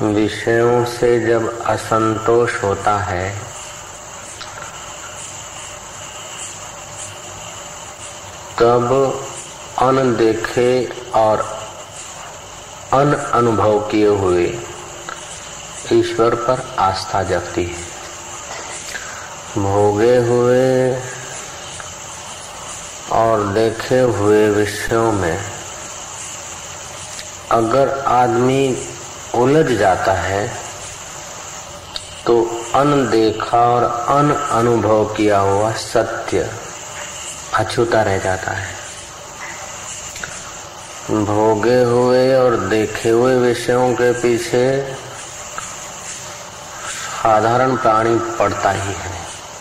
विषयों से जब असंतोष होता है तब अनदेखे और अनुभव किए हुए ईश्वर पर आस्था जगती है। भोगे हुए और देखे हुए विषयों में अगर आदमी उलझ जाता है तो अनदेखा और अनुभव किया हुआ सत्य अछूता रह जाता है। भोगे हुए और देखे हुए विषयों के पीछे साधारण प्राणी पड़ता ही है।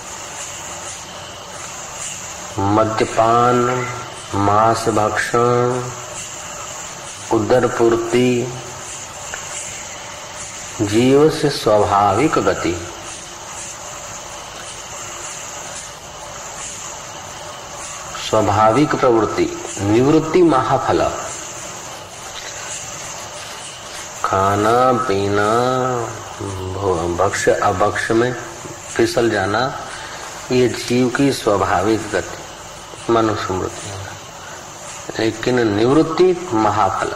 मद्यपान, मांस भक्षण, उदर पूर्ति जीव से स्वाभाविक गति। स्वाभाविक प्रवृत्ति, निवृत्ति महाफल। खाना पीना, भक्ष अभक्ष में फिसल जाना, ये जीव की स्वाभाविक गति, मनुस्मृति है। लेकिन निवृत्ति महाफल।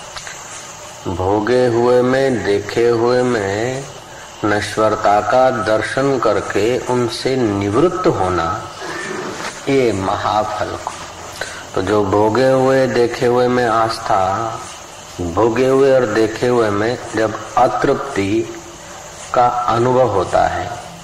भोगे हुए में, देखे हुए में नश्वरता का दर्शन करके उनसे निवृत्त होना, ये महाफल को। तो जो भोगे हुए देखे हुए में आस्था, भोगे हुए और देखे हुए में जब अतृप्ति का अनुभव होता है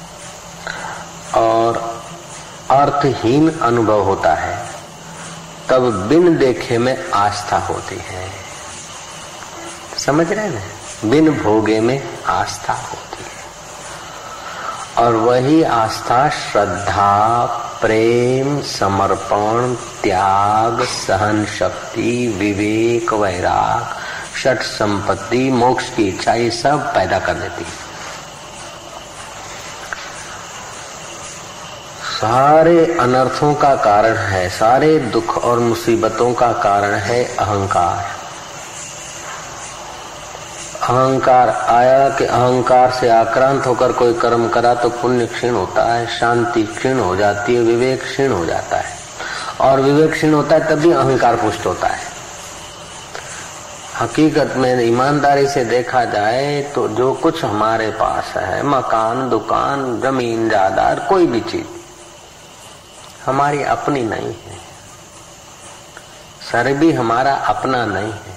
और अर्थहीन अनुभव होता है, तब बिन देखे में आस्था होती है। समझ रहे हैं ना? बिन भोगे में आस्था होती है और वही आस्था श्रद्धा, प्रेम, समर्पण, त्याग, सहन शक्ति, विवेक, वैराग, षट संपत्ति, मोक्ष की इच्छा, ये सब पैदा कर देती है। सारे अनर्थों का कारण है, सारे दुख और मुसीबतों का कारण है अहंकार। अहंकार आया कि अहंकार से आक्रांत होकर कोई कर्म करा तो पुण्य क्षीण होता है, शांति क्षीण हो जाती है, विवेक क्षीण हो जाता है। और विवेक क्षीण होता है तब भी अहंकार पुष्ट होता है। हकीकत में ईमानदारी से देखा जाए तो जो कुछ हमारे पास है, मकान, दुकान, जमीन, जायदाद, कोई भी चीज हमारी अपनी नहीं है। सर भी हमारा अपना नहीं है।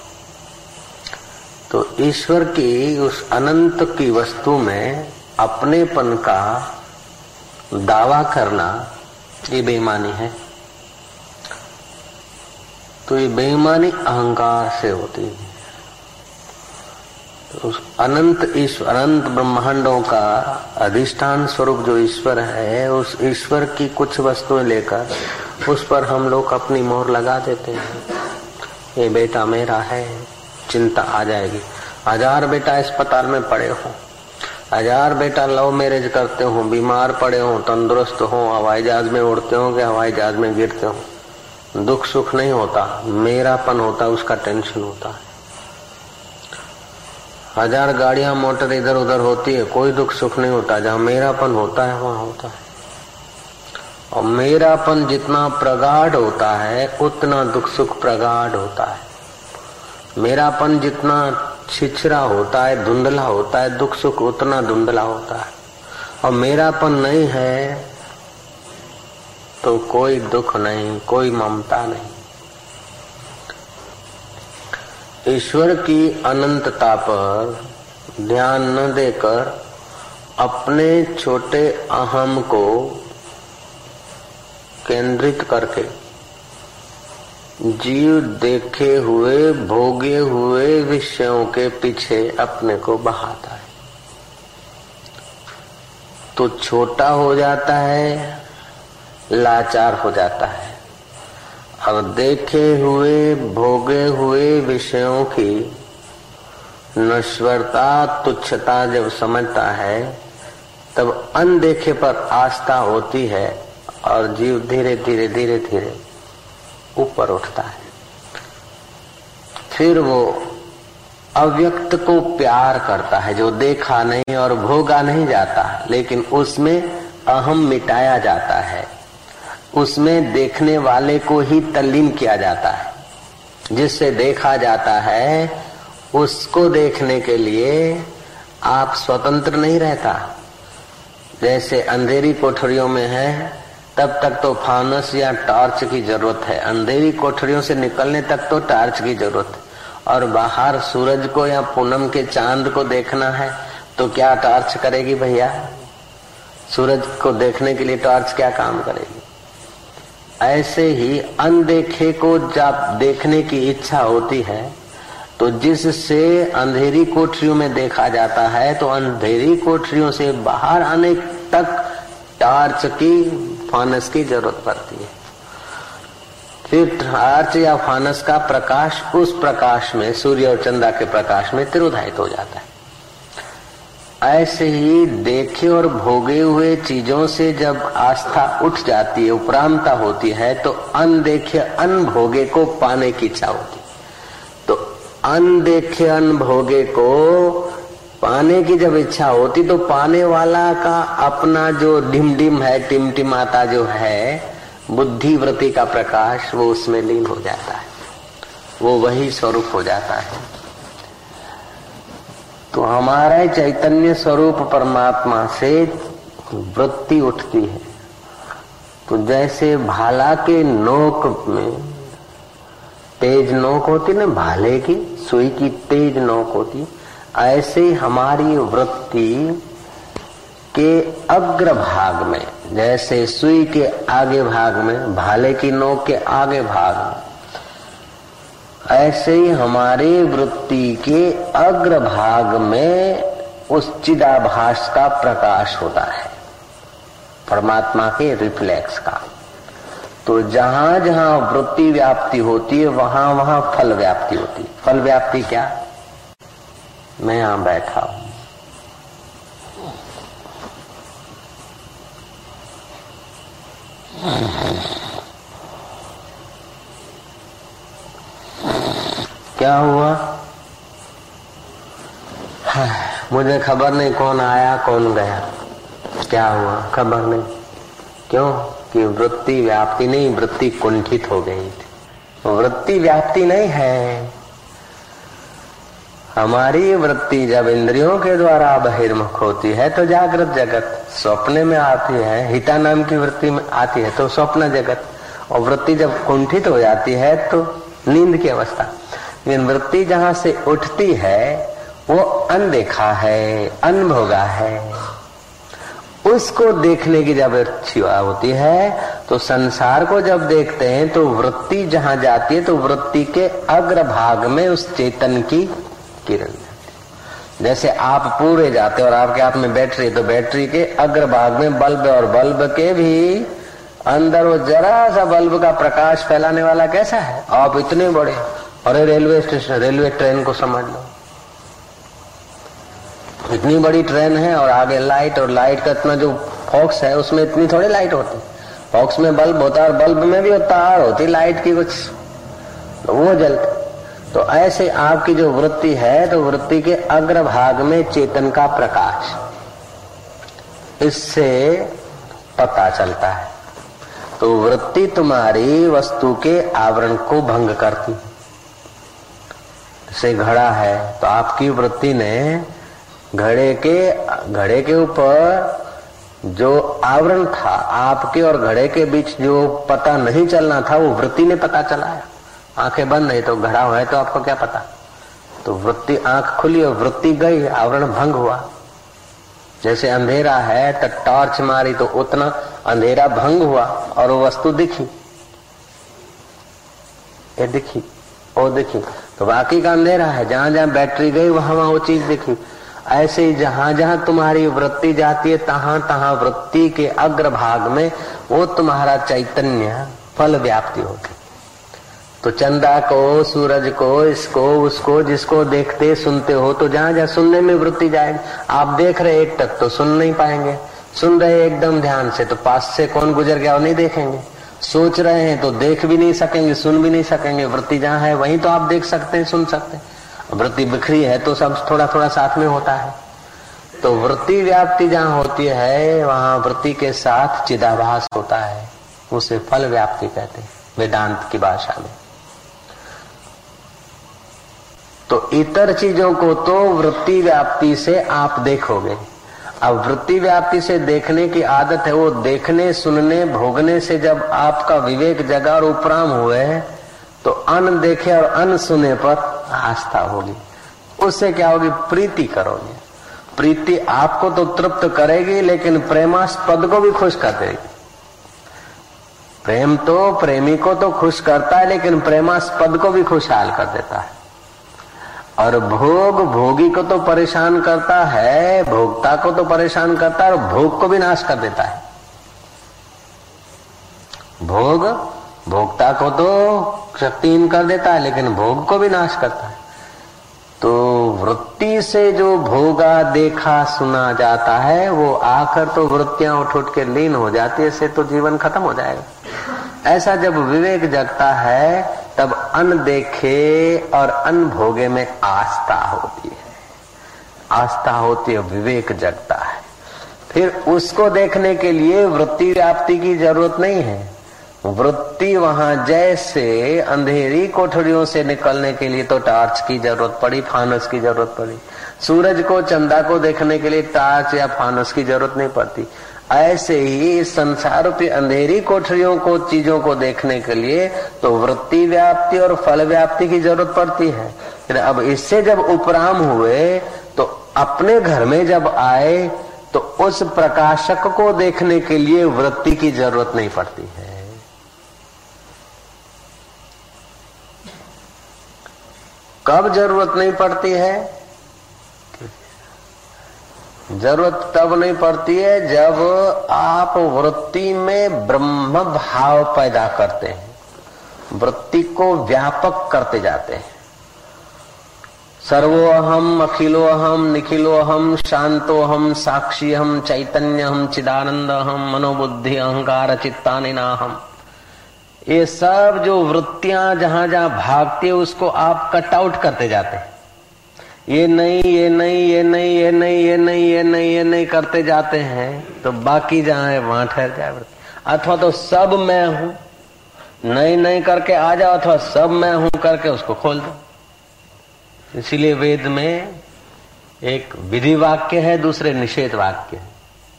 तो ईश्वर की उस अनंत की वस्तु में अपनेपन का दावा करना ये बेईमानी है। तो ये बेईमानी अहंकार से होती है। तो उस अनंत ईश्वर, अनंत ब्रह्मांडों का अधिष्ठान स्वरूप जो ईश्वर है, उस ईश्वर की कुछ वस्तुएं लेकर उस पर हम लोग अपनी मोहर लगा देते हैं। ये बेटा मेरा है, चिंता आ जाएगी। 1000 बेटा अस्पताल में पड़े हो, 1000 बेटा लव मैरिज करते हो, बीमार पड़े हो, तंदुरुस्त हो, हवाई जहाज में उड़ते हो कि हवाई जहाज में गिरते हो, दुख सुख नहीं होता, मेरापन होता, उसका टेंशन होता है। 1000 गाड़ियां मोटर इधर उधर होती है, कोई दुख सुख नहीं होता। जहाँ मेरापन होता है वहां होता है। और मेरापन जितना प्रगाढ़ होता है उतना दुख सुख प्रगाढ़ होता है। मेरापन जितना छिछरा होता है, धुंधला होता है, दुख सुख उतना धुंधला होता है। और मेरापन नहीं है तो कोई दुख नहीं, कोई ममता नहीं। ईश्वर की अनंतता पर ध्यान न देकर अपने छोटे अहम को केंद्रित करके जीव देखे हुए, भोगे हुए विषयों के पीछे अपने को बहाता है तो छोटा हो जाता है, लाचार हो जाता है। और देखे हुए, भोगे हुए विषयों की नश्वरता, तुच्छता जब समझता है तब अनदेखे पर आस्था होती है और जीव धीरे धीरे धीरे धीरे ऊपर उठता है। फिर वो अव्यक्त को प्यार करता है, जो देखा नहीं और भोगा नहीं जाता, लेकिन उसमें अहम मिटाया जाता है, उसमें देखने वाले को ही तल्लीन किया जाता है। जिससे देखा जाता है उसको देखने के लिए आप स्वतंत्र नहीं रहता। जैसे अंधेरी कोठरियों में है तब तक तो फानस या टॉर्च की जरूरत है, अंधेरी कोठरियों से निकलने तक तो टॉर्च की जरूरत है। और बाहर सूरज को या पूनम के चांद को देखना है तो क्या टॉर्च करेगी भैया? सूरज को देखने के लिए टॉर्च क्या काम करेगी? ऐसे ही अनदेखे को जब देखने की इच्छा होती है तो जिससे अंधेरी कोठरियों में देखा जाता है, तो अंधेरी कोठरियों से बाहर आने तक टॉर्च की, फानस की जरूरत पड़ती है। फिर टॉर्च या फानस का प्रकाश उस प्रकाश में, सूर्य और चंद्रमा के प्रकाश में तिरोधायित हो जाता है। ऐसे ही देखे और भोगे हुए चीजों से जब आस्था उठ जाती है, उपरामता होती है, तो अनदेखे अनभोगे को पाने की इच्छा होती है। तो अनदेखे अनभोगे को पाने की जब इच्छा होती तो पाने वाला का अपना जो ढिमढिम है, टिमटिमाता जो है बुद्धि वृत्ति का प्रकाश, वो उसमें लीन हो जाता है, वो वही स्वरूप हो जाता है। तो हमारा चैतन्य स्वरूप परमात्मा से वृत्ति उठती है। तो जैसे भाला के नोक में तेज नोक होती ना, भाले की सुई की तेज नोक होती, ऐसे ही हमारी वृत्ति के अग्र भाग में, जैसे सुई के आगे भाग में, भाले की नोक के आगे भाग में, ऐसे ही हमारी वृत्ति के अग्र भाग में उस चिदाभास का प्रकाश होता है, परमात्मा के रिफ्लेक्स का। तो जहां जहां वृत्ति व्याप्ति होती है वहां वहां फल व्याप्ति होती है। फल व्याप्ति क्या? मैं यहां बैठा हूं, क्या हुआ? मुझे खबर नहीं कौन आया कौन गया, क्या हुआ खबर नहीं। क्यों? कि वृत्ति व्याप्ति नहीं, वृत्ति कुंठित हो गई थी। वृत्ति व्याप्ति नहीं है, हमारी वृत्ति जब इंद्रियों के द्वारा बहिर्मुख होती है तो जागृत जगत, स्वप्न में आती है, हिता नाम की वृत्ति में आती है तो स्वप्न जगत, और वृत्ति जब कुंठित हो जाती है तो नींद की अवस्था। लेकिन वृत्ति जहां से उठती है वो अनदेखा है, अनभोगा है, उसको देखने की जब इच्छा होती है तो संसार को जब देखते हैं तो वृत्ति जहां जाती है तो वृत्ति के अग्र भाग में उस चेतन की किरण जाती। जैसे आप पूरे जाते और आपके हाथ में बैटरी, तो बैटरी के अग्र भाग में बल्ब, और बल्ब के भी अंदर वो जरा सा बल्ब का प्रकाश फैलाने वाला कैसा है? आप इतने बड़े, अरे रेलवे स्टेशन, रेलवे ट्रेन को समझ लो, इतनी बड़ी ट्रेन है और आगे लाइट, और लाइट का इतना जो फॉक्स है उसमें इतनी थोड़ी लाइट होती, फॉक्स में बल्ब होता है और बल्ब में भी तार होती लाइट की कुछ, तो वो जलती। तो ऐसे आपकी जो वृत्ति है तो वृत्ति के अग्र भाग में चेतन का प्रकाश, इससे पता चलता है। तो वृत्ति तुम्हारी वस्तु के आवरण को भंग करती। जैसे घड़ा है तो आपकी वृत्ति ने घड़े के ऊपर जो आवरण था, आपके और घड़े के बीच जो पता नहीं चलना था, वो वृत्ति ने पता चलाया। आंखें बंद है तो घड़ा है तो आपको क्या पता? तो वृत्ति, आंख खुली और वृत्ति गई, आवरण भंग हुआ। जैसे अंधेरा है तो टॉर्च मारी तो उतना अंधेरा भंग हुआ और वो वस्तु दिखी, ये दिखी, वो दिखी, तो बाकी का अंधेरा है। जहां जहां बैटरी गई वहां वहां वो चीज दिखी। ऐसे ही जहां जहां तुम्हारी वृत्ति जाती है तहां तहां वृत्ति के अग्र भाग में वो तुम्हारा चैतन्य फल व्याप्ति होती। तो चंदा को, सूरज को, इसको, उसको, जिसको देखते सुनते हो, तो जहां जहां सुनने में वृत्ति जाएगी। आप देख रहे एक टक तो सुन नहीं पाएंगे, सुन रहे एकदम ध्यान से तो पास से कौन गुजर गया वो नहीं देखेंगे, सोच रहे हैं तो देख भी नहीं सकेंगे, सुन भी नहीं सकेंगे। वृत्ति जहां है वहीं तो आप देख सकते हैं, सुन सकते हैं। वृत्ति बिखरी है तो सब थोड़ा थोड़ा साथ में होता है। तो वृत्ति व्याप्ति जहां होती है वहां वृत्ति के साथ चिदाभास होता है, उसे फल व्याप्ति कहते हैं वेदांत की भाषा में। तो इतर चीजों को तो वृत्ति व्याप्ति से आप देखोगे। अब वृत्ति व्याप्ति से देखने की आदत है, वो देखने सुनने भोगने से जब आपका विवेक जगा और उपराम हुए तो अन देखे और अन सुने पर आस्था होगी। उससे क्या होगी? प्रीति करोगे। प्रीति आपको तो तृप्त करेगी लेकिन प्रेमास्पद को भी खुश कर देगी। प्रेम तो प्रेमी को तो खुश करता है लेकिन प्रेमास्पद को भी खुशहाल कर देता है। और भोग भोगी को तो परेशान करता है, भोक्ता को तो परेशान करता है और भोग को भी नाश कर देता है। भोग भोक्ता को तो शक्तिहीन कर देता है लेकिन भोग को भी नाश करता है। तो वृत्ति से जो भोगा देखा सुना जाता है वो आकर तो वृत्तियां उठ उठ के लीन हो जाती है, इससे तो जीवन खत्म हो जाएगा। ऐसा जब विवेक जगता है तब अनदेखे और अनभोगे में आस्था होती है। आस्था होती है, विवेक जगता है। फिर उसको देखने के लिए वृत्ति व्याप्ति की जरूरत नहीं है। वृत्ति वहां जैसे अंधेरी कोठरियों से निकलने के लिए तो टार्च की जरूरत पड़ी, फानस की जरूरत पड़ी। सूरज को चंदा को देखने के लिए टार्च या फानस की जरूरत नहीं पड़ती। ऐसे ही इस संसार रूपी अंधेरी कोठरियों को चीजों को देखने के लिए तो वृत्ति व्याप्ति और फल व्याप्ति की जरूरत पड़ती है। अब इससे जब उपराम हुए तो अपने घर में जब आए तो उस प्रकाशक को देखने के लिए वृत्ति की जरूरत नहीं पड़ती है। कब जरूरत नहीं पड़ती है? जरूरत तब नहीं पड़ती है जब आप वृत्ति में ब्रह्म भाव पैदा करते हैं, वृत्ति को व्यापक करते जाते हैं। सर्वोहम अखिलोहम निखिलोहम शांतोहम साक्षीहम चैतन्यहम चिदानंदहम मनोबुद्धि अहंकार चित्तानिनाहम। ये सब जो वृत्तियां जहां जहां भागती है उसको आप कट आउट करते जाते हैं। ये नहीं ये नहीं ये नहीं ये नहीं ये नहीं ये नहीं ये नहीं करते जाते हैं तो बाकी जहां है वहां ठहर जाए। अथवा तो सब मैं हूं नहीं नहीं करके आ जाओ, अथवा सब मैं हूं करके उसको खोल दो। इसीलिए वेद में एक विधि वाक्य है, दूसरे निषेध वाक्य है।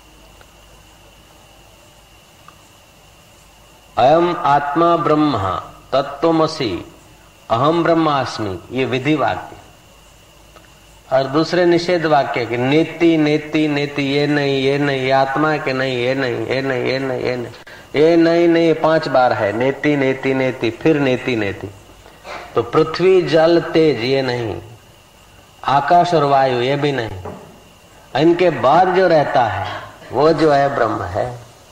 अयम आत्मा ब्रह्म तत्त्वमसि अहम ब्रह्मास्मि, ये विधि वाक्य। और दूसरे निषेध वाक्य के नेति नेति नेति, ये नहीं ये नहीं, ये आत्मा के नहीं, ये नहीं ये नहीं ये नहीं ये नहीं ये नहीं नहीं, 5 बार है नेति नेति नेति, फिर नेति नेति। तो पृथ्वी जल तेज ये नहीं, आकाश और वायु ये भी नहीं, इनके बाद जो रहता है वो जो है ब्रह्म है।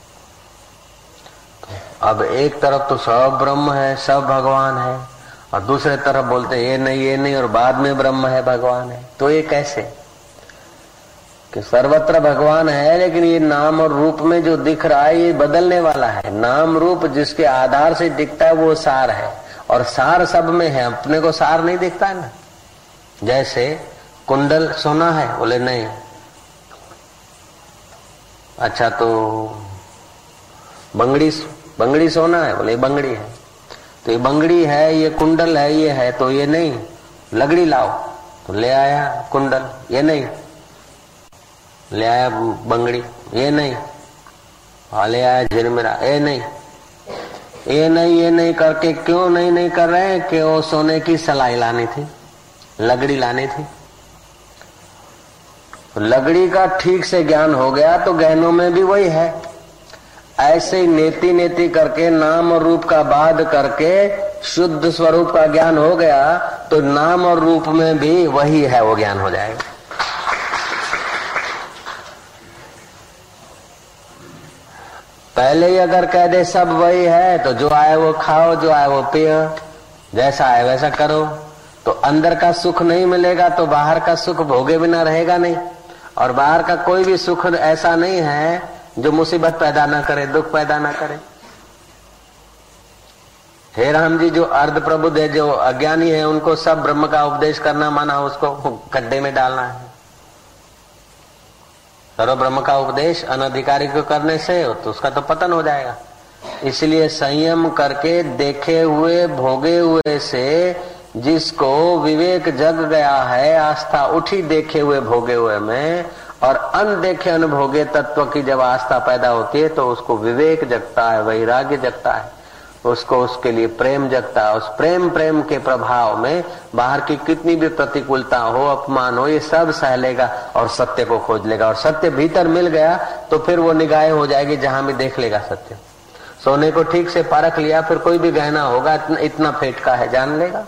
अब एक तरफ तो सब ब्रह्म है, सब भगवान है, और दूसरे तरफ बोलते ये नहीं और बाद में ब्रह्म है भगवान है। तो ये कैसे कि सर्वत्र भगवान है लेकिन ये नाम और रूप में जो दिख रहा है ये बदलने वाला है। नाम रूप जिसके आधार से दिखता है वो सार है, और सार सब में है, अपने को सार नहीं दिखता है ना। जैसे कुंडल सोना है, बोले नहीं, अच्छा तो बंगड़ी सोना है, बोले बंगड़ी है, तो ये बंगड़ी है, ये कुंडल है, ये है, तो ये नहीं, लगड़ी लाओ, तो ले आया कुंडल, ये नहीं, ले आया बंगड़ी, ये नहीं, ले आया झिरमिरा, ये नहीं, ये नहीं ये नहीं करके क्यों नहीं कर रहे हैं कि वो सोने की सलाई लानी थी, लगड़ी लानी थी। लगड़ी का ठीक से ज्ञान हो गया तो गहनों में भी वही है। ऐसे ही नेति नेति करके नाम और रूप का बाध करके शुद्ध स्वरूप का ज्ञान हो गया तो नाम और रूप में भी वही है, वो ज्ञान हो जाएगा। पहले ही अगर कह दे सब वही है तो जो आए वो खाओ, जो आए वो पियो, जैसा आए वैसा करो, तो अंदर का सुख नहीं मिलेगा तो बाहर का सुख भोगे बिना रहेगा नहीं। और बाहर का कोई भी सुख ऐसा नहीं है जो मुसीबत पैदा ना करे, दुख पैदा ना करे। हे राम जी, जो अर्ध प्रबुद्ध है, जो अज्ञानी है, उनको सब ब्रह्म का उपदेश करना माना उसको गड्ढे में डालना है। सर्व ब्रह्म का उपदेश अनधिकारी को करने से तो उसका तो पतन हो जाएगा। इसलिए संयम करके देखे हुए भोगे हुए से जिसको विवेक जग गया है, आस्था उठी देखे हुए भोगे हुए में, और अनदेखे अनभोगे तत्व की जब आस्था पैदा होती है तो उसको विवेक जगता है, वैराग्य जगता है, उसको उसके लिए प्रेम जगता है। उस प्रेम के प्रभाव में बाहर की कितनी भी प्रतिकूलता हो, अपमान हो, ये सब सह लेगा और सत्य को खोज लेगा। और सत्य भीतर मिल गया तो फिर वो निगाहें हो जाएगी, जहां भी देख लेगा सत्य। सोने को ठीक से परख लिया, फिर कोई भी गहना होगा इतना फेट का है जान लेगा।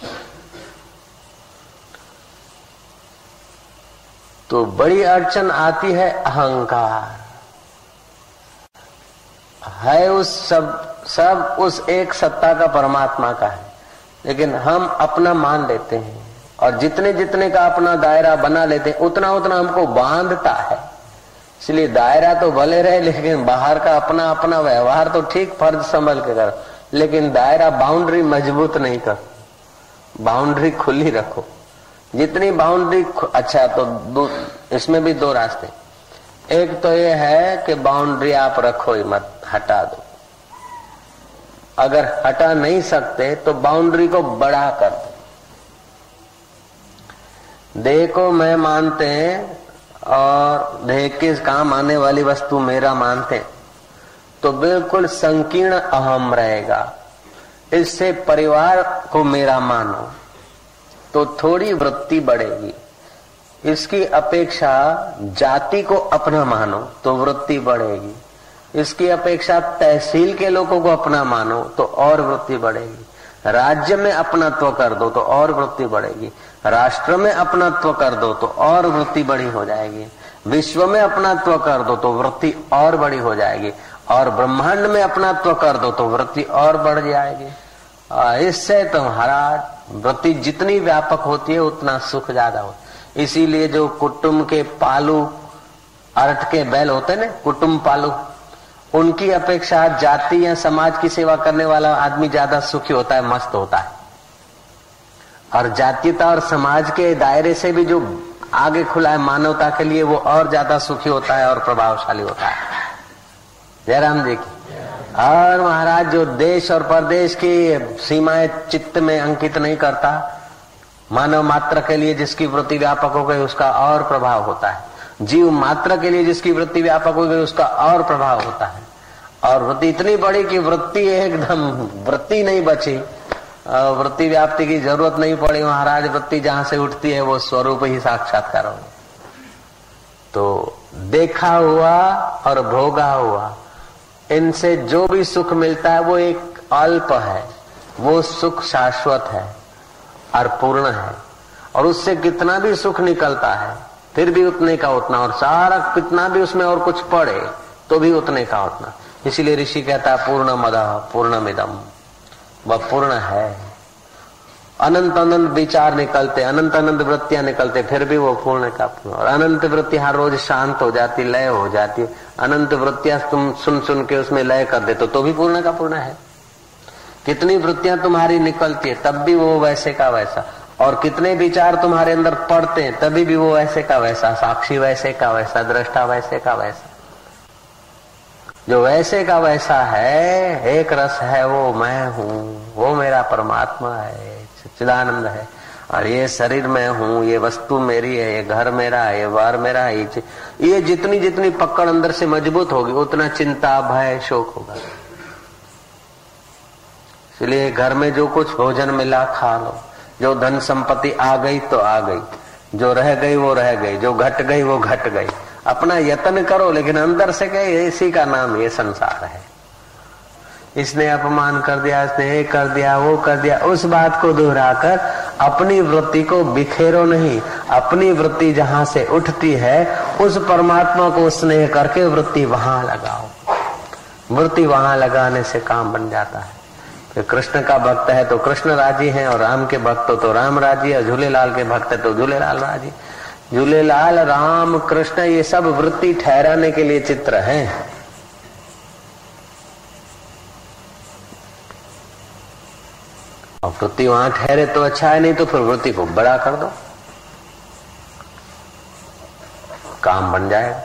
तो बड़ी अड़चन आती है अहंकार है, उस सब उस एक सत्ता का, परमात्मा का है, लेकिन हम अपना मान लेते हैं और जितने जितने का अपना दायरा बना लेते हैं उतना उतना हमको बांधता है। इसलिए दायरा तो भले रहे, लेकिन बाहर का अपना अपना व्यवहार तो ठीक फर्ज संभल के करो, लेकिन दायरा बाउंड्री मजबूत नहीं करो, बाउंड्री खुली रखो। जितनी बाउंड्री अच्छा, तो इसमें भी दो रास्ते। एक तो ये है कि बाउंड्री आप रखो ही मत, हटा दो। अगर हटा नहीं सकते तो बाउंड्री को बड़ा कर दो। देह को मैं मानते हैं और देह के काम आने वाली वस्तु मेरा मानते हैं तो बिल्कुल संकीर्ण अहम रहेगा। इससे परिवार को मेरा मानो तो थोड़ी वृत्ति बढ़ेगी। इसकी अपेक्षा जाति को अपना मानो तो वृत्ति बढ़ेगी। इसकी अपेक्षा तहसील के लोगों को अपना मानो तो और वृत्ति बढ़ेगी। राज्य में अपनात्व कर दो तो और वृत्ति बढ़ेगी। राष्ट्र में अपनात्व कर दो तो और वृत्ति बड़ी हो जाएगी। विश्व में अपनात्व कर दो तो वृत्ति और बड़ी हो जाएगी। और ब्रह्मांड में अपनात्व कर दो तो वृत्ति और बढ़ जाएगी। इससे तुम्हारा वृत्ति जितनी व्यापक होती है उतना सुख ज्यादा होता है। इसीलिए जो कुटुंब के पालू अर्थ के बैल होते हैं ना, कुटुंब पालू, उनकी अपेक्षा जाति या समाज की सेवा करने वाला आदमी ज्यादा सुखी होता है, मस्त होता है। और जातीयता और समाज के दायरे से भी जो आगे खुला है मानवता के लिए, वो और ज्यादा सुखी होता है और प्रभावशाली होता है। जयराम जी की। और महाराज जो देश और परदेश की सीमाएं चित्त में अंकित नहीं करता, मानव मात्र के लिए जिसकी वृत्ति व्यापक हो गई उसका और प्रभाव होता है। जीव मात्र के लिए जिसकी वृत्ति व्यापक हो गई उसका और प्रभाव होता है। और वृत्ति इतनी बड़ी कि वृत्ति एकदम वृत्ति नहीं बची, वृत्ति व्याप्ति की जरूरत नहीं पड़ी महाराज। वृत्ति जहां से उठती है वो स्वरूप ही साक्षात्कार हो। तो देखा हुआ और भोगा हुआ, इनसे जो भी सुख मिलता है वो एक अल्प है, वो सुख शाश्वत है और पूर्ण है। और उससे कितना भी सुख निकलता है फिर भी उतने का उतना, और सारा कितना भी उसमें और कुछ पड़े तो भी उतने का उतना। इसीलिए ऋषि कहता है पूर्णमदः पूर्णमिदम्, वह पूर्ण है। अनंत अनंत विचार निकलते, अनंत अनंत वृत्तियां निकलते, फिर भी वो पूर्ण का पूर्ण। और अनंत वृत्ति हर रोज शांत हो जाती, लय हो जाती। अनंत वृत्तियां तुम सुन सुन के उसमें लय कर देते तो भी पूर्ण का पूर्ण है। कितनी वृत्तियां तुम्हारी निकलती है तब भी वो वैसे का वैसा, और कितने विचार तुम्हारे अंदर पड़ते हैं तभी भी वो वैसे का वैसा, साक्षी वैसे का वैसा, दृष्टा वैसे का वैसा। जो वैसे का वैसा है, एक रस है, वो मैं हूँ, वो मेरा परमात्मा है, सच्चिदानंद है। और ये शरीर मैं हूँ, ये वस्तु मेरी है, ये घर मेरा है, ये वार मेरा है। ये जितनी जितनी पकड़ अंदर से मजबूत होगी उतना चिंता भय शोक होगा। इसलिए घर में जो कुछ भोजन मिला खा लो, जो धन संपत्ति आ गई तो आ गई, जो रह गई वो रह गई, जो घट गई वो घट गई। अपना यत्न करो, लेकिन अंदर से कहे इसी का नाम ये संसार है। इसने अपमान कर दिया, इसने ये कर दिया, वो कर दिया, उस बात को दोहराकर अपनी वृत्ति को बिखेरो नहीं। अपनी वृत्ति जहां से उठती है उस परमात्मा को स्नेह करके वृत्ति वहां लगाओ। वृत्ति वहां लगाने से काम बन जाता है। फिर कृष्ण का भक्त है तो कृष्ण राजी है, और राम के भक्त तो राम राजी है, झूलेलाल के भक्त है तो झूलेलाल राजी। झूलेलाल राम कृष्ण ये सब वृत्ति ठहराने के लिए चित्र हैं। और वृत्ति वहां ठहरे तो अच्छा है, नहीं तो फिर वृत्ति को बड़ा कर दो, काम बन जाएगा।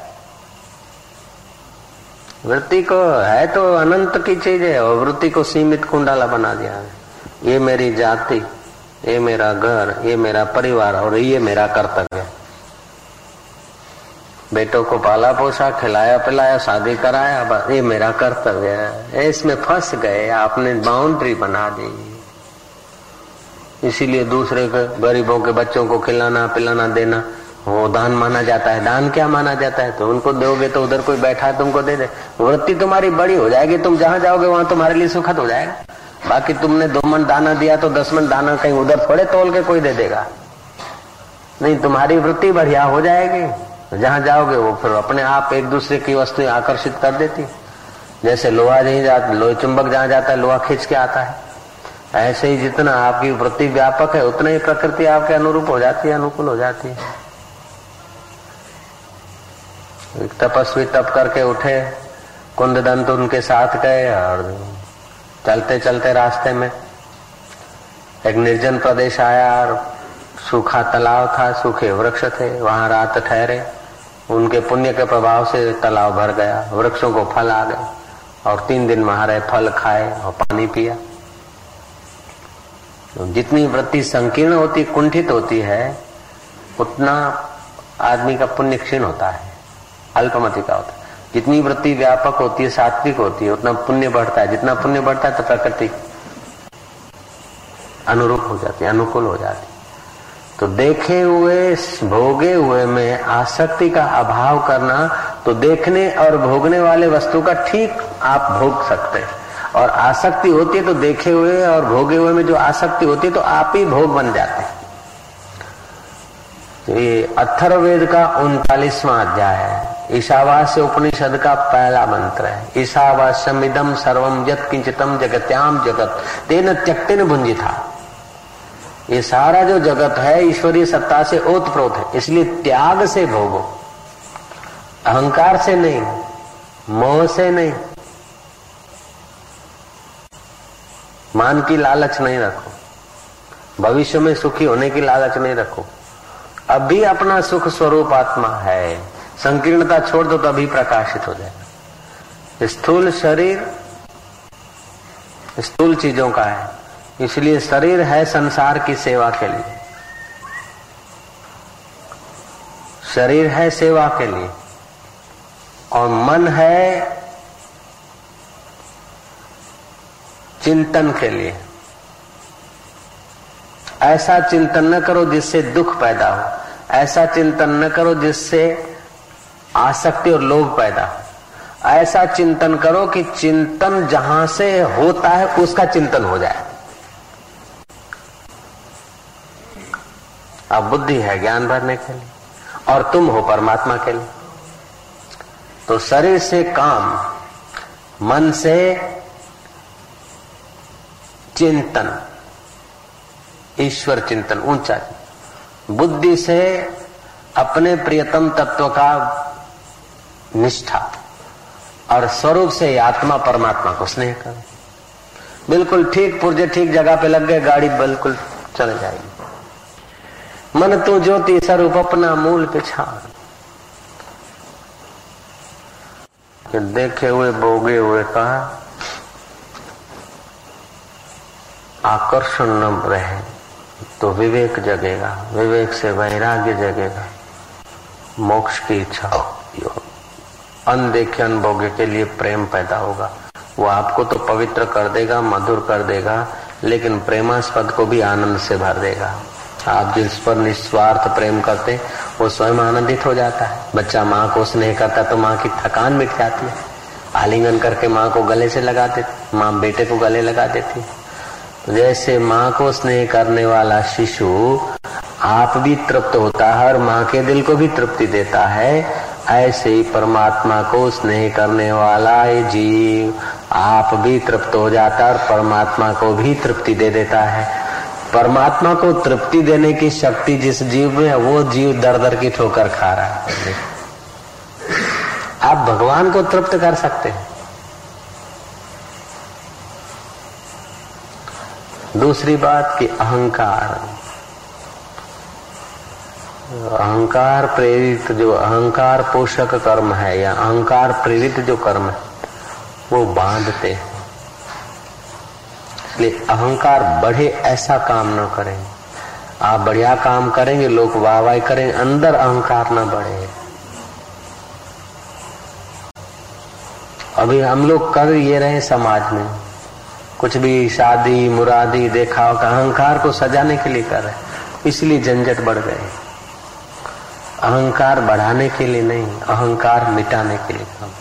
वृत्ति को है तो अनंत की चीज है और वृत्ति को सीमित कुंडाला बना दिया है। ये मेरी जाति, ये मेरा घर, ये मेरा परिवार और ये मेरा कर्तव्य। बेटों को पाला पोसा, खिलाया पिलाया, शादी कराया, ये मेरा कर्तव्य है। इसमें फंस गए, आपने बाउंड्री बना दी। इसीलिए दूसरे के गरीबों के बच्चों को खिलाना पिलाना देना वो दान माना जाता है। दान क्या माना जाता है? तो उनको दोगे तो उधर कोई बैठा है तुमको दे दे। वृत्ति तुम्हारी बड़ी हो जाएगी, तुम जहां जाओगे वहां तुम्हारे लिए सुखद हो जाएगा। बाकी तुमने 2 मन दाना दिया तो 10 मन दाना कहीं उधर थोड़े तोल के कोई दे देगा। नहीं, तुम्हारी वृत्ति बढ़िया हो जाएगी। जहां जाओगे वो फिर अपने आप एक दूसरे की वस्तुएं आकर्षित कर देती। जैसे लोहा नहीं जाता, लोहे चुंबक जहां जाता है लोहा खींच के आता है, ऐसे ही जितना आपकी वृत्ति व्यापक है उतना ही प्रकृति आपके अनुरूप हो जाती है, अनुकूल हो जाती है। एक तपस्वी तप करके उठे, कुंददंत उनके साथ गए और चलते चलते रास्ते में एक निर्जन प्रदेश आया और सूखा तालाब था, सूखे वृक्ष थे, वहां रात ठहरे। उनके पुण्य के प्रभाव से तालाब भर गया, वृक्षों को फल आ गए और 3 दिन वहां रहे, फल खाए और पानी पिया। जितनी वृत्ति संकीर्ण होती, कुंठित होती है, उतना आदमी का पुण्य क्षीण होता है, अल्पमति का होता है। जितनी वृत्ति व्यापक होती है, सात्विक होती है, उतना पुण्य बढ़ता है। जितना पुण्य बढ़ता है तो प्रकृति अनुरूप हो जाती है, अनुकूल हो जाती है। तो देखे हुए भोगे हुए में आसक्ति का अभाव करना, तो देखने और भोगने वाले वस्तु का ठीक आप भोग सकते हैं। और आसक्ति होती है तो देखे हुए और भोगे हुए में जो आसक्ति होती है तो आप ही भोग बन जाते हैं। ये अथर्ववेद का 39वां अध्याय है, ईशावास्य उपनिषद का पहला मंत्र है। ईशावास्यमिदं सर्वं यत् किंचितं जगत्याम जगत तेन त्यक्तेन भुंजिता। ये सारा जो जगत है ईश्वरीय सत्ता से ओतप्रोत है, इसलिए त्याग से भोगो, अहंकार से नहीं, मोह से नहीं, मान की लालच नहीं रखो, भविष्य में सुखी होने की लालच नहीं रखो। अभी अपना सुख स्वरूप आत्मा है, संकीर्णता छोड़ दो तो अभी प्रकाशित हो जाएगा। स्थूल शरीर स्थूल चीजों का है, इसलिए शरीर है संसार की सेवा के लिए, शरीर है सेवा के लिए, और मन है चिंतन के लिए। ऐसा चिंतन न करो जिससे दुख पैदा हो, ऐसा चिंतन न करो जिससे आसक्ति और लोभ पैदा हो। ऐसा चिंतन करो कि चिंतन जहां से होता है उसका चिंतन हो जाए। अब बुद्धि है ज्ञान भरने के लिए और तुम हो परमात्मा के लिए। तो शरीर से काम, मन से चिंतन, ईश्वर चिंतन ऊंचा, बुद्धि से अपने प्रियतम तत्व का निष्ठा, और स्वरूप से आत्मा परमात्मा को स्नेह कर। बिल्कुल ठीक पुर्जे ठीक जगह पे लग गए, गाड़ी बिल्कुल चल जाएगी। मन तू ज्योति स्वरूप अपना मूल पिछाड़। देखे हुए भोगे हुए का आकर्षण न रहे तो विवेक जगेगा, विवेक से वैराग्य जगेगा, मोक्ष की इच्छा होगी, अनदेखे अनभोगे के लिए प्रेम पैदा होगा। वो आपको तो पवित्र कर देगा, मधुर कर देगा, लेकिन प्रेमास्पद को भी आनंद से भर देगा। आप जिस पर निस्वार्थ प्रेम करते वो स्वयं आनंदित हो जाता है। बच्चा माँ को स्नेह करता तो माँ की थकान मिट जाती है। आलिंगन करके माँ को गले से लगा देती, माँ बेटे को गले लगा देती है। जैसे माँ को स्नेह करने वाला शिशु आप भी तृप्त होता है और माँ के दिल को भी तृप्ति देता है, ऐसे ही परमात्मा को स्नेह करने वाला ये जीव आप भी तृप्त हो जाता है और परमात्मा को भी तृप्ति दे देता है। परमात्मा को तृप्ति देने की शक्ति जिस जीव में है वो जीव दर दर की ठोकर खा रहा है। आप भगवान को तृप्त कर सकते हैं। दूसरी बात कि अहंकार प्रेरित जो अहंकार पोषक कर्म है या अहंकार प्रेरित जो कर्म है वो बांधते हैं। इसलिए अहंकार बढ़े ऐसा काम न करें। आप बढ़िया काम करेंगे, लोग वाहवाही करेंगे, अंदर अहंकार न बढ़े। अभी हम लोग कर ये रहे समाज में, कुछ भी शादी मुरादी देखा होगा, अहंकार को सजाने के लिए कर रहे, इसलिए झंझट बढ़ गए। अहंकार बढ़ाने के लिए नहीं, अहंकार मिटाने के लिए काम।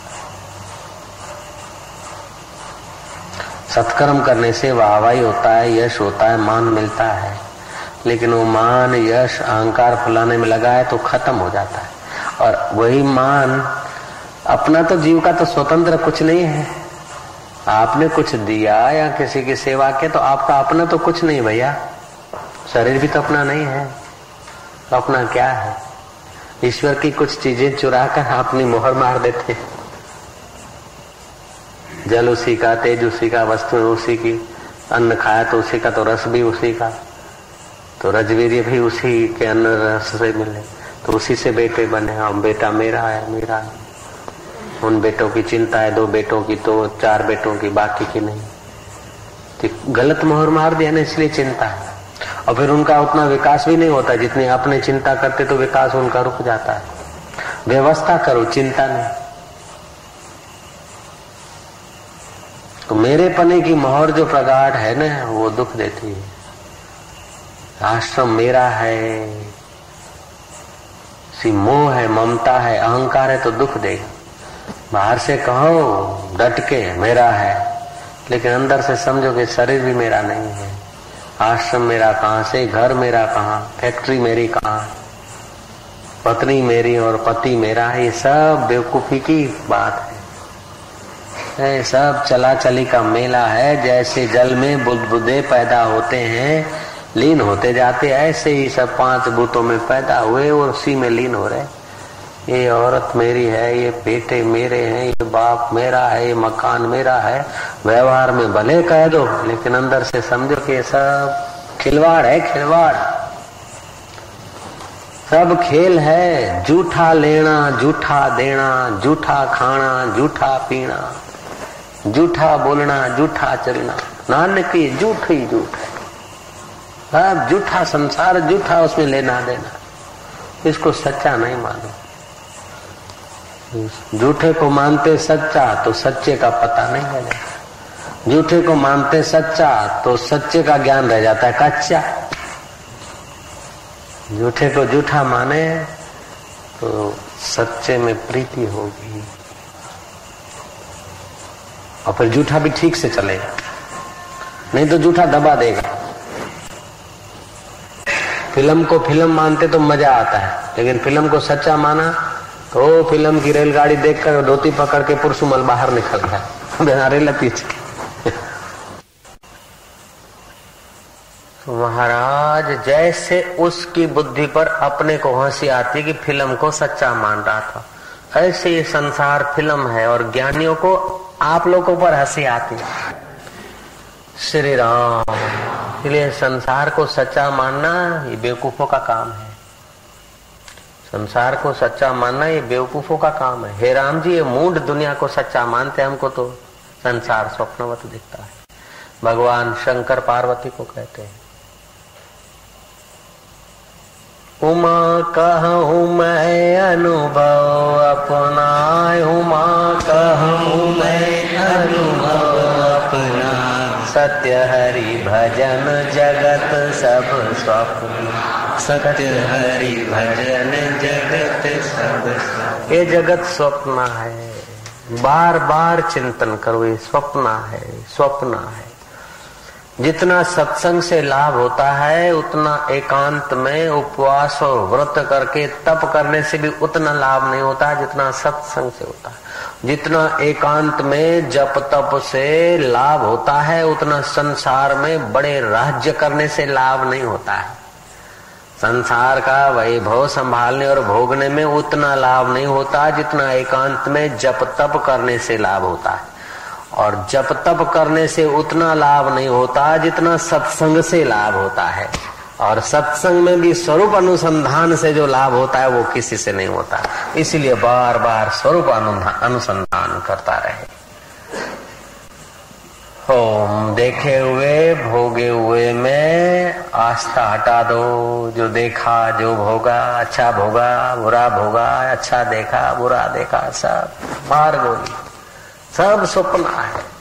सत्कर्म करने से वाहवाही होता है, यश होता है, मान मिलता है, लेकिन वो मान यश अहंकार फुलाने में लगा है तो खत्म हो जाता है। और वही मान अपना तो जीव का तो स्वतंत्र कुछ नहीं है। आपने कुछ दिया या किसी की सेवा की तो आपका अपना तो कुछ नहीं भैया। शरीर भी तो अपना नहीं है, तो अपना क्या है? ईश्वर की कुछ चीजें चुरा कर अपनी मोहर मार देते हैं। जल उसी का, तेज उसी का, वस्तु उसी की, अन्न खाया तो उसी का, तो रस भी उसी का, तो रजवीर्य भी उसी के अन्न रस से मिले, तो उसी से बेटे बने। हम बेटा मेरा है, मेरा है। उन बेटों की चिंता है, 2 बेटों की तो 4 बेटों की, बाकी की नहीं। तो गलत मोहर मार दिया ना, इसलिए चिंता है। और फिर उनका उतना विकास भी नहीं होता जितनी अपने चिंता करते, तो विकास उनका रुक जाता है। व्यवस्था करो, चिंता नहीं। तो मेरे पने की मोहर जो प्रगाढ़ है ना, वो दुख देती है। आश्रम मेरा है, सी मोह है, ममता है, अहंकार है तो दुख देगा। बाहर से कहो डट के मेरा है, लेकिन अंदर से समझो कि शरीर भी मेरा नहीं है, आश्रम मेरा कहाँ से, घर मेरा कहाँ, फैक्ट्री मेरी कहाँ, पत्नी मेरी और पति मेरा है। ये सब बेवकूफी की बात है, सब चला चली का मेला है। जैसे जल में बुदबुदे पैदा होते हैं, लीन होते जाते, ऐसे ही सब 5 भूतों में पैदा हुए और उसी में लीन हो रहे। ये औरत मेरी है, ये बेटे मेरे हैं, ये बाप मेरा है, ये मकान मेरा है। व्यवहार में भले कह दो, लेकिन अंदर से समझो कि ये सब खिलवाड़ है, खिलवाड़। सब खेल है, झूठा लेना, झूठा देना, झूठा खाना, झूठा पीना, झूठा बोलना, झूठा चलना। नानक ये झूठ ही झूठ है। सब झूठा संसार, झूठा उसमें लेना देना। इसको सच्चा नहीं मानो। झूठे को मानते सच्चा तो सच्चे का पता नहीं रह जाता। झूठे को मानते सच्चा तो सच्चे का ज्ञान रह जाता है कच्चा। झूठे को झूठा माने तो सच्चे में प्रीति होगी, और फिर झूठा भी ठीक से चलेगा, नहीं तो झूठा दबा देगा। फिल्म को फिल्म मानते तो मजा आता है, लेकिन फिल्म को सच्चा माना तो फिल्म की रेलगाड़ी देखकर धोती पकड़ के पुरसुमल बाहर निकल गया, बिना रेल पीछे। महाराज जैसे उसकी बुद्धि पर अपने को हंसी आती कि फिल्म को सच्चा मान रहा था, ऐसे ये संसार फिल्म है और ज्ञानियों को आप लोगों पर हंसी आती। श्री राम, इसलिए संसार को सच्चा मानना ये बेवकूफों का काम है। संसार को सच्चा मानना ये बेवकूफों का काम है। हे राम जी, ये मूढ़ दुनिया को सच्चा मानते, हमको तो संसार स्वप्नवत दिखता है। भगवान शंकर पार्वती को कहते हैं, उमा कहूँ मैं अनुभव अपना, उमा कहूँ मैं अनुभव अपना, सत्य हरि भजन जगत सब स्वप्न, सत्य हरि भजन जगत सब। ये जगत स्वप्न है, बार बार चिंतन करो, ये स्वप्न है, स्वप्न है। जितना सत्संग से लाभ होता है उतना एकांत में उपवास और व्रत करके तप करने से भी उतना लाभ नहीं होता है जितना सत्संग से होता है। जितना एकांत में जप तप से लाभ होता है उतना संसार में बड़े राज्य करने से लाभ नहीं होता है। संसार का वैभव संभालने और भोगने में उतना लाभ नहीं होता जितना एकांत में जप तप करने से लाभ होता है। और जप तप करने से उतना लाभ नहीं होता जितना सत्संग से लाभ होता है। और सत्संग में भी स्वरूप अनुसंधान से जो लाभ होता है वो किसी से नहीं होता। इसलिए बार बार स्वरूप अनुसंधान करता रहे। ओम देखे हुए भोगे हुए में आस्था हटा दो। जो देखा जो भोगा, अच्छा भोगा बुरा भोगा, अच्छा देखा बुरा देखा, सब मार गोली, सब स्वप्न है।